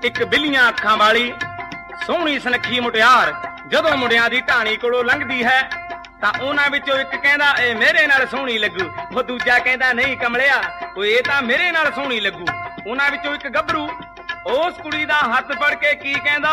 ਇੱਕ ਬਿੱਲੀਆਂ ਅੱਖਾਂ ਵਾਲੀ ਸੋਹਣੀ ਸੁਨੱਖੀ ਮੁਟਿਆਰ ਜਦੋਂ ਮੁੰਡਿਆਂ ਦੀ ਢਾਣੀ ਕੋਲੋਂ ਲੰਘਦੀ ਹੈ ਤਾਂ ਉਹਨਾਂ ਵਿੱਚੋਂ ਇੱਕ ਕਹਿੰਦਾ ਇਹ ਮੇਰੇ ਨਾਲ ਸੋਹਣੀ ਲੱਗੂ, ਉਹ ਦੂਜਾ ਕਹਿੰਦਾ ਨਹੀਂ ਕਮਲਿਆ ਉਹ ਇਹ ਤਾਂ ਮੇਰੇ ਨਾਲ ਸੋਹਣੀ ਲੱਗੂ। ਉਹਨਾਂ ਵਿੱਚੋਂ ਇੱਕ ਗੱਭਰੂ ਉਸ ਕੁੜੀ ਦਾ ਹੱਥ ਫੜ ਕੇ ਕੀ ਕਹਿੰਦਾ,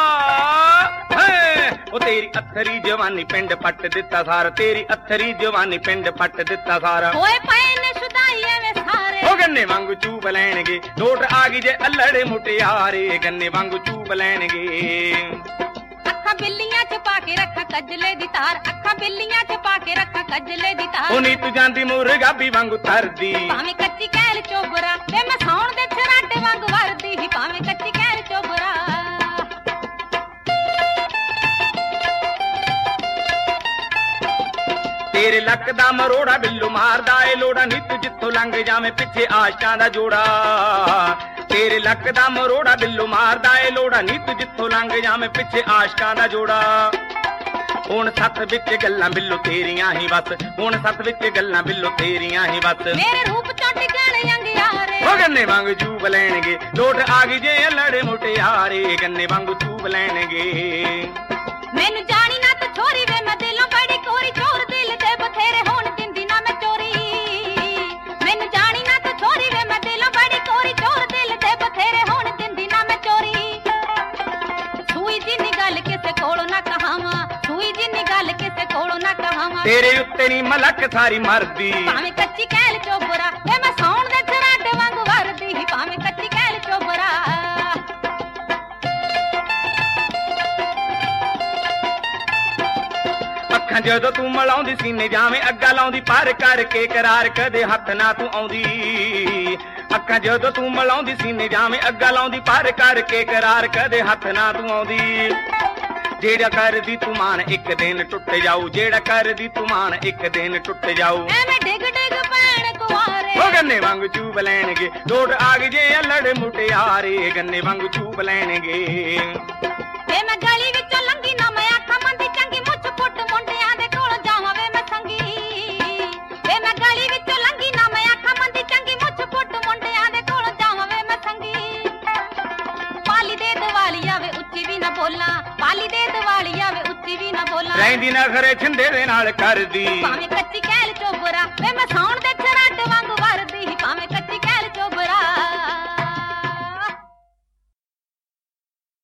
ਉਹ ਤੇਰੀ ਅੱਥਰੀ ਜਵਾਨੀ ਪਿੰਡ ਪੱਟ ਦਿੱਤਾ ਸਾਰ, ਤੇਰੀ ਅੱਥਰੀ ਜਵਾਨੀ ਪਿੰਡ ਪੱਟ ਦਿੱਤਾ ਸਾਰਾ। ਹੋਏ ਪਏ ਨੇ ਸ਼ੁਦਾਈ ਐਵੇਂ ਸਾਰੇ, ਉਹ ਗੰਨੇ ਵਾਂਗੂ ਚੂਬ ਲੈਣਗੇ, ਲੋਟ ਆ ਗਈ ਜੇ ਅੱਲੜੇ ਮੁਟਿਆਰੇ, ਗੰਨੇ ਵਾਂਗੂ ਚੂਬ ਲੈਣਗੇ। ਅੱਖਾਂ ਬਿੱਲੀਆਂ ਚ ਪਾ ਕੇ ਰੱਖਾਂ ਕਜਲੇ ਦੀ ਤਾਰ, ਅੱਖਾਂ ਬਿੱਲੀਆਂ ਚ ਪਾ ਕੇ ਰੱਖਾਂ ਕਜਲੇ ਦੀ ਤਾਰ। ਉਹ ਨੀ ਤੂੰ ਜਾਂਦੀ ਮੁਰਗਾਬੀ ਵਾਂਗੂ ਤਰਦੀ, ਭਾਵੇਂ ਕੱਚੀ ਕਹਿਲ ਚੋਬਰਾ ਵੇ ਮੈਂ ਸੌਣ ਦੇ ਛਰਾਟੇ ਵਾਂਗ ਵਰਦੀ ਹੀ, ਭਾਵੇਂ ਕੱਚੀ ਕਹਿਲ ਚੋਬਰਾ। ਤੇਰੇ ਲੱਕ ਦਾ ਮਰੋੜਾ ਬਿੱਲੂ ਮਾਰਦਾ ਏ ਲੋੜਾ, ਨੀ ਤੂੰ ਜਿੱਥੋਂ ਲੰਘ ਜਾਵੇਂ ਪਿੱਛੇ ਆਸ਼ਕਾਂ ਦਾ ਜੋੜਾ। ਤੇਰੇ ਲੱਕ ਦਾ ਮਰੋੜਾ ਬਿੱਲੂ ਮਾਰਦਾ ਏ ਲੋੜਾ, ਨੀ ਤੂੰ ਜਿੱਥੋਂ ਲੰਘ ਜਾਵੇਂ ਪਿੱਛੇ ਆਸ਼ਕਾਂ ਦਾ ਜੋੜਾ। ਹੁਣ ਸੱਤ ਵਿੱਚ ਗੱਲਾਂ ਬਿੱਲੂ ਤੇਰੀਆਂ ਹੀ ਬਸ, ਹੁਣ ਸੱਤ ਵਿੱਚ ਗੱਲਾਂ ਬਿੱਲੂ ਤੇਰੀਆਂ ਹੀ ਬਸ। ਮੇਰੇ ਰੂਪ ਚੋਂ ਟਿਕਣ ਅੰਗਿਆਰੇ, ਉਹ ਗੰਨੇ ਵਾਂਗ ਚੂਬ ਲੈਣਗੇ, ਲੋਟ ਆ ਗਈ ਜੇ ਲੜੇ ਮੁਟਿਆਰੇ, ਗੰਨੇ ਵਾਂਗ ਚੂਬ ਲੈਣਗੇ। ਮੈਨੂੰ ਜਾਣੀ ਨਾ ਤੂੰ ਛੋਰੀ ਵੇ ਮੈਂ ਦਿਲੋਂ ਬੜੀ ਕੋਰੀ, ਚੋਰ ਦਿਲ ਦੇ ਬਥੇਰੇ ਹੋਣ ਦਿੰਦੀ ਨਾ ਮੈਂ ਚੋਰੀ। ਮੈਨੂੰ ਜਾਣੀ ਨਾ ਤੂੰ ਛੋਰੀ ਵੇ ਮੈਂ ਦਿਲੋਂ ਬੜੀ ਕੋਰੀ, ਚੋਰ ਦਿਲ ਦੇ ਬਥੇਰੇ ਹੋਣ ਦਿੰਦੀ ਨਾ ਮੈਂ ਚੋਰੀ। ਸੂਈ ਜਿੰਨੀ ਗੱਲ ਕਿਸੇ ਕੋਲੋਂ ਨਾ ਕਹਾਵਾਂ, ਸੂਈ ਜਿੰਨੀ ਗੱਲ ਕਿਸੇ ਕੋਲੋਂ ਨਾ ਕਹਾਵਾਂ। ਤੇਰੇ ਉੱਤੇ ਨੀ ਮਲਕ ਸਾਰੀ ਮਰਦੀ, ਭਾਵੇਂ ਕੱਚੀ ਕਹਿਲ ਚੋਬਰਾ ਵੇ ਮੈਂ ਸੌਣ ਦੇ ਛਰਾਟੇ ਵਾਂਗ ਵਰਦੀ ਹੀ, ਭਾਵੇਂ ਕੱਚੀ ਕਹਿਲ ਚੋਬਰਾ। ਅੱਖਾਂ ਜਦੋਂ ਤੂੰ ਮਲਾਉਂਦੀ ਸੀਨੇ ਜਾਵੇਂ ਅੱਗਾ ਲਾਉਂਦੀ, ਪਰ ਕਰਕੇ ਕਰਾਰ ਕਦੇ ਹੱਥ ਨਾ ਤੂੰ ਆਉਂਦੀ। ਅੱਖਾਂ ਜਦੋਂ ਤੂੰ ਮਲਾਉਂਦੀ ਸੀਨੇ ਜਾਵੇਂ ਅੱਗਾ ਲਾਉਂਦੀ, ਪਰ ਕਰਕੇ ਕਰਾਰ ਕਦੇ ਹੱਥ ਨਾ ਤੂੰ ਆਉਂਦੀ। ਜਿਹੜਾ ਕਰਦੀ ਤੂੰ ਮਾਨ ਇੱਕ ਦਿਨ ਟੁੱਟ ਜਾਊ, ਜਿਹੜਾ ਕਰਦੀ ਤੂੰ ਮਾਨ ਇੱਕ ਦਿਨ ਟੁੱਟ ਜਾਊ। ਐਵੇਂ ਡਿੱਗ ਡਿੱਗ ਪੈਣ ਕੁਆਰੇ, ਉਹ ਗੰਨੇ ਵਾਂਗ ਚੂਬ ਲੈਣਗੇ, ਲੋਟ ਆ ਗਈ ਜੇ ਲੜੇ ਮੁਟਿਆਰੇ, ਗੰਨੇ ਵਾਂਗ ਚੂਬ ਲੈਣਗੇ। ਵੇ ਮੈਂ ਗਲੀ ਵਿੱਚੋਂ ਲੰਘੀ ਨਾ ਮੈਂ ਆਖਾਂ ਮੰਦੀ ਚੰਗੀ, ਮੁੱਛ ਪੁੱਟ ਮੁੰਡਿਆਂ ਦੇ ਕੋਲ ਜਾਵਾਂ ਵੇ ਮੈਂ ਸੰਗੀ। ਵੇ ਮੈਂ ਗਲੀ ਵਿੱਚੋਂ ਲੰਘੀ ਨਾ ਮੈਂ ਆਖਾਂ ਮੰਦੀ ਚੰਗੀ, ਮੁੱਛ ਪੁੱਟ ਮੁੰਡਿਆਂ ਦੇ ਕੋਲ ਜਾਵਾਂ ਵੇ ਮੈਂ ਸੰਗੀ। ਪਾਲੀ ਦੇ ਦਿਵਾਲੀਆ ਵੇ ਉੱਚੀ ਵੀ ਨਾ ਬੋਲਾਂ, ਪਾਲੀ ਦੇ ਦਿਵਾਲੀਆ ਵੇ ਉੱਚੀ ਵੀ ਨਾ ਬੋਲਾਂ। ਰਹਿੰਦੀ ਨਾ ਖਰੇ ਛਿੰਦੇ ਦੇ ਨਾਲ ਕਰਦੀ, ਭਾਵੇਂ ਕੱਚੀ ਕਹਿਲ ਚੋਬਰਾ ਵੇ ਮੈਂ ਸੌਣ ਦੇ ਛਰਾਟੇ